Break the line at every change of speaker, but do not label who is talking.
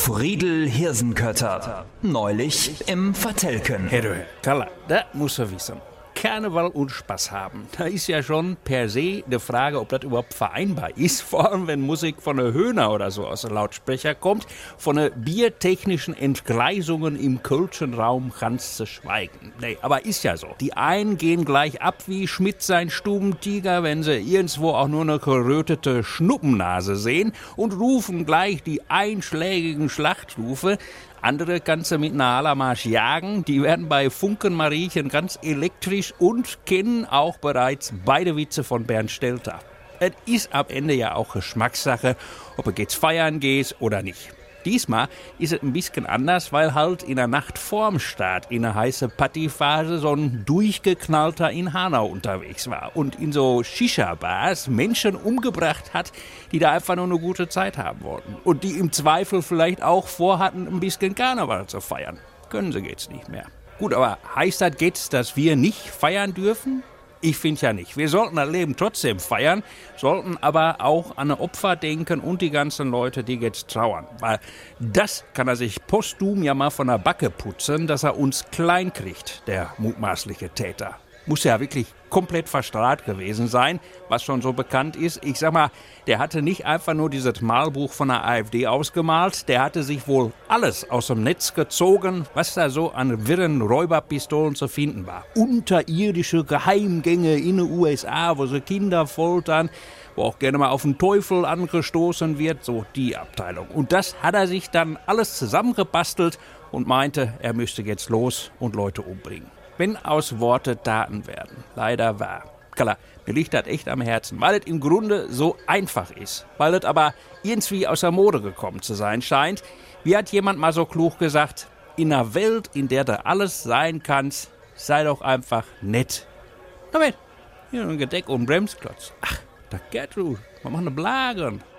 Friedel Hirsenkötter. Neulich im Vertelken.
Herr Kalla, das muss er wissen. Karneval und Spaß haben. Da ist ja schon per se die Frage, ob das überhaupt vereinbar ist. Vor allem, wenn Musik von der Höhner oder so aus dem Lautsprecher kommt. Von den biertechnischen Entgleisungen im kölschen Raum kannst du schweigen. Nee, aber ist ja so. Die einen gehen gleich ab wie Schmidt sein Stubentiger, wenn sie irgendwo auch nur eine gerötete Schnuppennase sehen und rufen gleich die einschlägigen Schlachtrufe. Andere kannst du mit einer Alamarsch jagen. Die werden bei Funkenmariechen ganz elektrisch und kennen auch bereits beide Witze von Bernd Stelter. Es ist am Ende ja auch Geschmackssache, ob du jetzt feiern gehst oder nicht. Diesmal ist es ein bisschen anders, weil halt in der Nacht vorm Start in der heiße Partyphase so ein durchgeknallter in Hanau unterwegs war und in so Shisha-Bars Menschen umgebracht hat, die da einfach nur eine gute Zeit haben wollten und die im Zweifel vielleicht auch vorhatten, ein bisschen Karneval zu feiern. Können sie jetzt nicht mehr. Gut, aber heißt das jetzt, dass wir nicht feiern dürfen? Ich finde ja nicht. Wir sollten das Leben trotzdem feiern, sollten aber auch an die Opfer denken und die ganzen Leute, die jetzt trauern. Weil das kann er sich posthum ja mal von der Backe putzen, dass er uns klein kriegt, der mutmaßliche Täter. Muss ja wirklich komplett verstrahlt gewesen sein, was schon so bekannt ist. Ich sag mal, der hatte nicht einfach nur dieses Malbuch von der AfD ausgemalt, der hatte sich wohl alles aus dem Netz gezogen, was da so an wirren Räuberpistolen zu finden war. Unterirdische Geheimgänge in den USA, wo sie Kinder foltern, wo auch gerne mal auf den Teufel angestoßen wird, so die Abteilung. Und das hat er sich dann alles zusammengebastelt und meinte, er müsste jetzt los und Leute umbringen. Wenn aus Worte Taten werden. Leider wahr. Klar, mir liegt das echt am Herzen, weil es im Grunde so einfach ist. Weil es aber irgendwie aus der Mode gekommen zu sein scheint. Wie hat jemand mal so klug gesagt, in einer Welt, in der du alles sein kannst, sei doch einfach nett. Na, hier ein Gedeck und ein Bremsklotz. Ach, da Gertrud, wir machen eine Blagen.